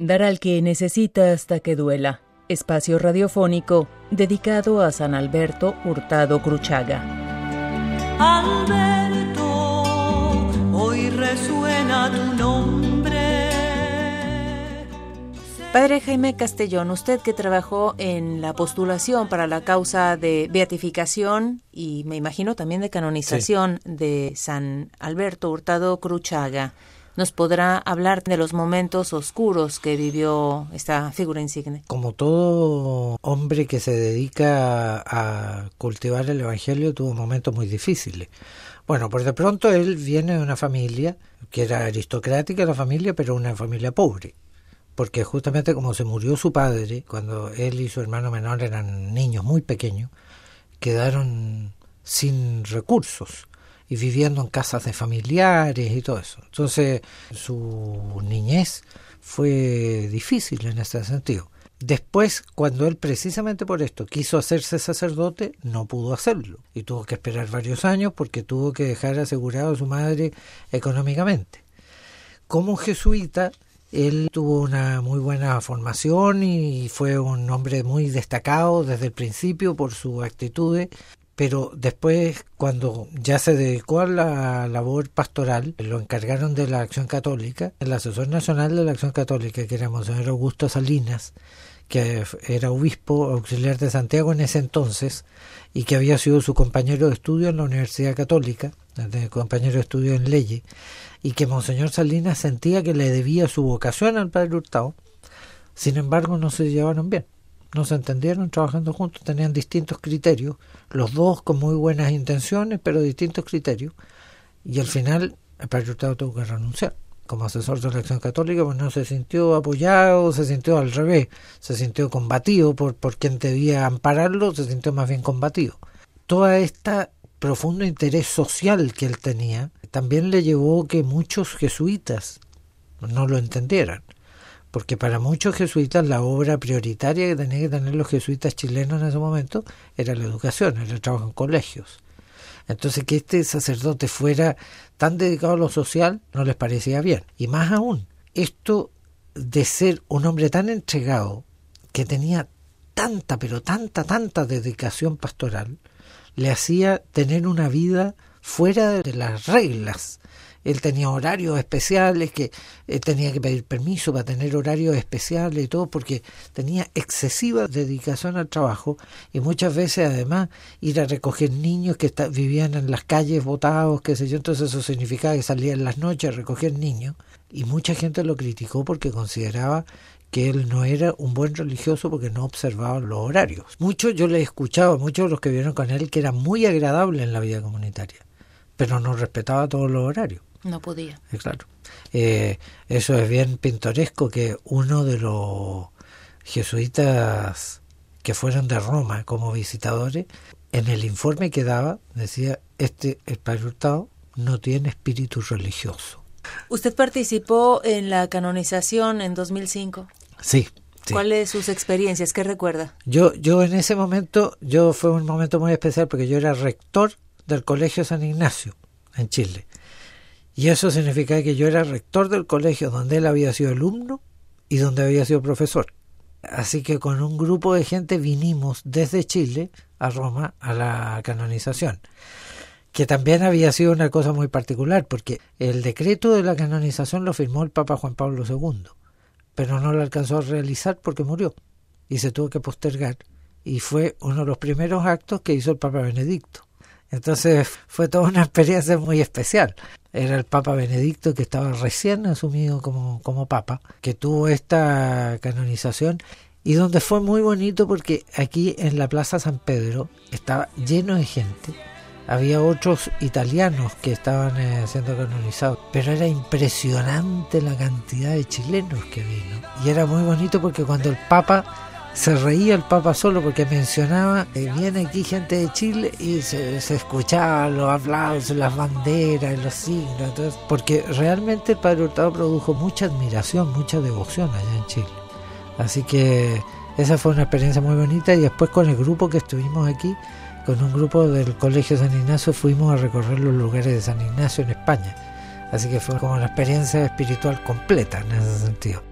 Dar al que necesita hasta que duela. Espacio radiofónico dedicado a San Alberto Hurtado Cruchaga. Alberto, hoy resuena tu nombre. Padre Jaime Castellón, usted que trabajó en la postulación para la causa de beatificación y me imagino también de canonización de San Alberto Hurtado Cruchaga, ¿nos podrá hablar de los momentos oscuros que vivió esta figura insigne? Como todo hombre que se dedica a cultivar el Evangelio, tuvo momentos muy difíciles. Bueno, por de pronto él viene de una familia que era aristocrática, la familia, pero una familia pobre. Porque justamente como se murió su padre, cuando él y su hermano menor eran niños muy pequeños, quedaron sin recursos y viviendo en casas de familiares y todo eso. Entonces su niñez fue difícil en ese sentido. Después, cuando él precisamente por esto quiso hacerse sacerdote, no pudo hacerlo y tuvo que esperar varios años porque tuvo que dejar asegurado a su madre económicamente. Como jesuita, él tuvo una muy buena formación y fue un hombre muy destacado desde el principio por sus actitudes. Pero después, cuando ya se dedicó a la labor pastoral, lo encargaron de la Acción Católica. El asesor nacional de la Acción Católica, que era Monseñor Augusto Salinas, que era obispo auxiliar de Santiago en ese entonces, y que había sido su compañero de estudio en la Universidad Católica, compañero de estudio en leyes, y que Monseñor Salinas sentía que le debía su vocación al padre Hurtado. Sin embargo, no se llevaron bien. No se entendieron trabajando juntos, tenían distintos criterios, los dos con muy buenas intenciones, pero distintos criterios, y al final el padre Hurtado tuvo que renunciar como asesor de la Acción Católica, pues no se sintió apoyado, se sintió al revés, se sintió combatido por quien debía ampararlo, se sintió más bien combatido. Toda esta profundo interés social que él tenía también le llevó que muchos jesuitas no lo entendieran. Porque para muchos jesuitas la obra prioritaria que tenían que tener los jesuitas chilenos en ese momento era la educación, era el trabajo en colegios. Entonces que este sacerdote fuera tan dedicado a lo social no les parecía bien. Y más aún, esto de ser un hombre tan entregado, que tenía tanta, pero tanta dedicación pastoral, le hacía tener una vida fuera de las reglas. Él tenía horarios especiales, que tenía que pedir permiso para tener horarios especiales y todo, porque tenía excesiva dedicación al trabajo y muchas veces además ir a recoger niños que vivían en las calles botados, qué sé yo. Entonces eso significaba que salía en las noches a recoger niños y mucha gente lo criticó porque consideraba que él no era un buen religioso porque no observaba los horarios. Yo le escuchaba a muchos de los que vivieron con él que era muy agradable en la vida comunitaria, pero no respetaba todos los horarios. No podía. Claro. Eso es bien pintoresco que uno de los jesuitas que fueron de Roma como visitadores, en el informe que daba, decía, el padre Hurtado no tiene espíritu religioso. ¿Usted participó en la canonización en 2005? Sí. ¿Cuáles sus experiencias? ¿Qué recuerda? Yo en ese momento, fue un momento muy especial porque yo era rector del Colegio San Ignacio en Chile. Y eso significaba que yo era rector del colegio donde él había sido alumno y donde había sido profesor. Así que con un grupo de gente vinimos desde Chile a Roma a la canonización, que también había sido una cosa muy particular, porque el decreto de la canonización lo firmó el Papa Juan Pablo II, pero no lo alcanzó a realizar porque murió y se tuvo que postergar, y fue uno de los primeros actos que hizo el Papa Benedicto. Entonces fue toda una experiencia muy especial. Era el Papa Benedicto, que estaba recién asumido como Papa, que tuvo esta canonización, y donde fue muy bonito porque aquí en la Plaza San Pedro estaba lleno de gente. Había otros italianos que estaban siendo canonizados, pero era impresionante la cantidad de chilenos que vino. Y era muy bonito porque cuando el Papa se reía el Papa solo porque mencionaba viene aquí gente de Chile y se escuchaba los aplausos, las banderas, los signos, entonces, porque realmente el padre Hurtado produjo mucha admiración, mucha devoción allá en Chile. Así que esa fue una experiencia muy bonita, y después con el grupo que estuvimos aquí, con un grupo del Colegio San Ignacio, fuimos a recorrer los lugares de San Ignacio en España. Así que fue como una experiencia espiritual completa en ese sentido.